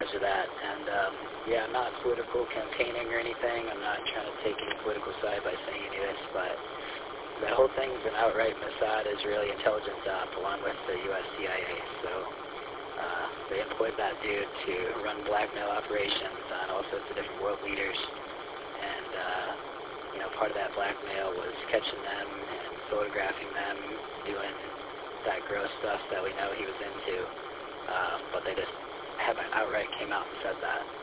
knowledge of that. And, yeah, I'm not political campaigning or anything. I'm not trying to take any political side by saying any of this, but that whole thing's an outright Mossad Israeli intelligence op along with the U.S. CIA. So they employed that dude to run blackmail operations on all sorts of different world leaders. And, you know, part of that blackmail was catching them and photographing them doing that gross stuff that we know he was into. But they just haven't outright came out and said that.